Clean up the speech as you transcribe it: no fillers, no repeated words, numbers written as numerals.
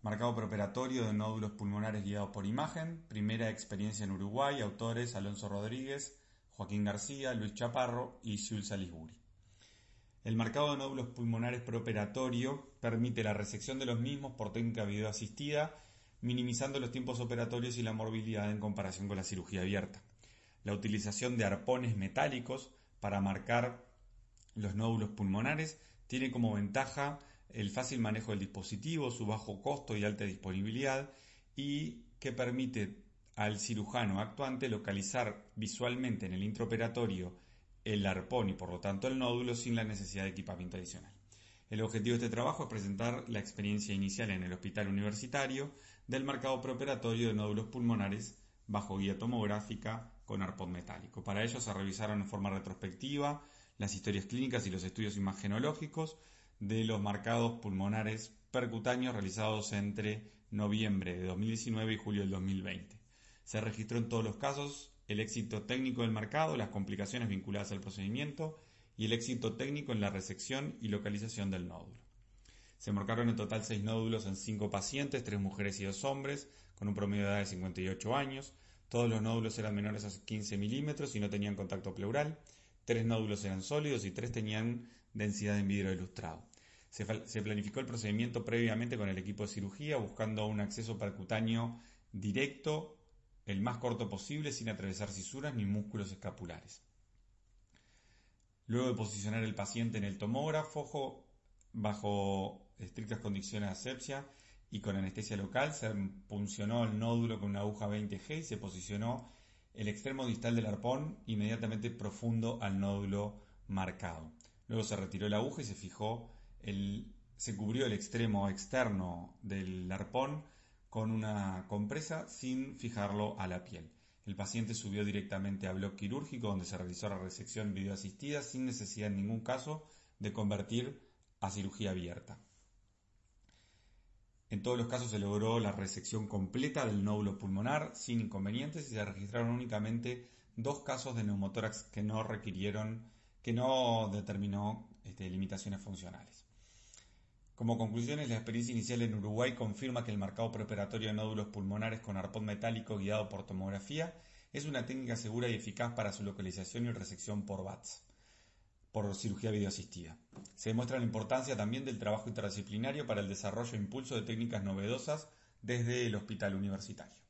Marcado preoperatorio de nódulos pulmonares guiados por imagen. Primera experiencia en Uruguay. Autores Alonso Rodríguez, Joaquín García, Luis Chaparro y Jules Salisbury. El marcado de nódulos pulmonares preoperatorio permite la resección de los mismos por técnica videoasistida, minimizando los tiempos operatorios y la morbilidad en comparación con la cirugía abierta. La utilización de arpones metálicos para marcar los nódulos pulmonares tiene como ventaja el fácil manejo del dispositivo, su bajo costo y alta disponibilidad, y que permite al cirujano actuante localizar visualmente en el intraoperatorio el arpón y por lo tanto el nódulo sin la necesidad de equipamiento adicional. El objetivo de este trabajo es presentar la experiencia inicial en el hospital universitario del marcado preoperatorio de nódulos pulmonares bajo guía tomográfica con arpón metálico. Para ello se revisaron en forma retrospectiva las historias clínicas y los estudios imagenológicos de los marcados pulmonares percutáneos realizados entre noviembre de 2019 y julio del 2020. Se registró en todos los casos el éxito técnico del marcado, las complicaciones vinculadas al procedimiento y el éxito técnico en la resección y localización del nódulo. Se marcaron en total 6 nódulos en 5 pacientes, 3 mujeres y 2 hombres, con un promedio de edad de 58 años. Todos los nódulos eran menores a 15 milímetros y no tenían contacto pleural. 3 nódulos eran sólidos y 3 tenían densidad en vidrio ilustrado. Se planificó el procedimiento previamente con el equipo de cirugía, buscando un acceso percutáneo directo, el más corto posible, sin atravesar cisuras ni músculos escapulares. Luego de posicionar el paciente en el tomógrafo, bajo estrictas condiciones de asepsia y con anestesia local, se puncionó el nódulo con una aguja 20G y se posicionó el extremo distal del arpón inmediatamente profundo al nódulo marcado. Luego se retiró la aguja y se cubrió el extremo externo del arpón con una compresa sin fijarlo a la piel. El paciente subió directamente a bloque quirúrgico donde se realizó la resección videoasistida sin necesidad en ningún caso de convertir a cirugía abierta. En todos los casos se logró la resección completa del nódulo pulmonar sin inconvenientes y se registraron únicamente 2 casos de neumotórax que no determinó limitaciones funcionales. Como conclusiones, la experiencia inicial en Uruguay confirma que el marcado preoperatorio de nódulos pulmonares con arpón metálico guiado por tomografía es una técnica segura y eficaz para su localización y resección por VATS, por cirugía videoasistida. Se demuestra la importancia también del trabajo interdisciplinario para el desarrollo e impulso de técnicas novedosas desde el hospital universitario.